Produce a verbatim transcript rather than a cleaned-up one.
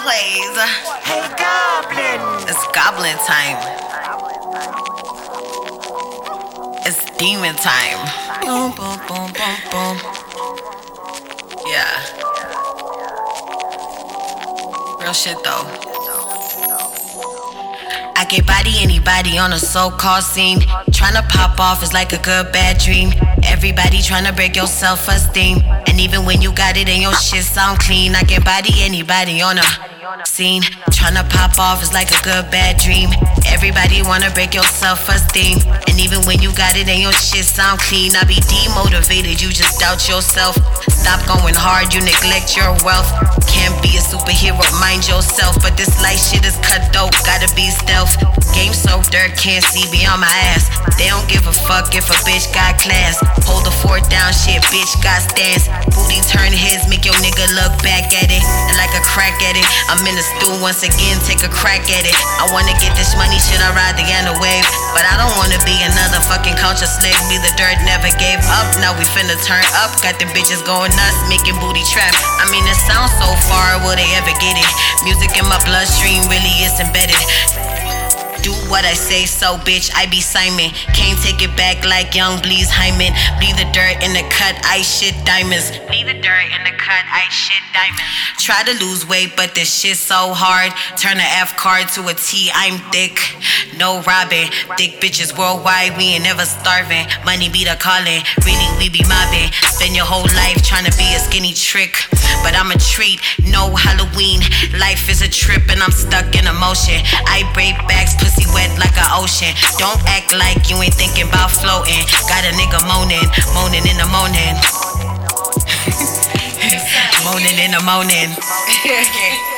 plays. Hey Goblin! It's goblin time. It's demon time. Boom, boom, boom, boom, boom. Yeah. Real shit though. I get body anybody on a so-called scene. Tryna pop off is like a good bad dream. Everybody tryna break your self-esteem. And even when you got it and your shit sound clean, I can body anybody on a scene. Tryna pop off is like a good bad dream. Everybody wanna break your self-esteem. And even when you got it and your shit sound clean, I be demotivated, you just doubt yourself. Stop going hard, you neglect your wealth. Can't be a superhero, mind yourself. But this life shit is cutthroat, gotta be stealth. Game so dirt, can't see beyond my ass. They don't give a fuck if a bitch got class. Hold the fort down, shit, bitch got stance. Booty turn heads, make your nigga look back at it. And like a crack at it, I'm in the stool once again, take a crack at it. I wanna get this money, should I ride the end wave? But I don't wanna be another fucking culture slave. Me the dirt never gave up, now we finna turn up. Got them bitches going nuts, making booty trap. I mean it sounds so far, will they ever get it? Music in my bloodstream really is embedded. Do what I say, so bitch, I be Simon. Can't take it back like young Bleez Hyman. Bleed the dirt in the cut, I shit diamonds. Bleed the dirt in the cut, I shit diamonds. Try to lose weight, but this shit so hard. Turn a F card to a T, I'm thick. No robbing, thick bitches worldwide, we ain't never starving. Money be the calling, really we be mobbing. Spend your whole life trying to be a skinny trick, but I'm a treat, no Halloween. Life is a trip and I'm stuck in emotion. I break backs, pussy wet like an ocean. Don't act like you ain't thinking about floating. Got a nigga moaning, moaning in the morning. Moaning in the morning.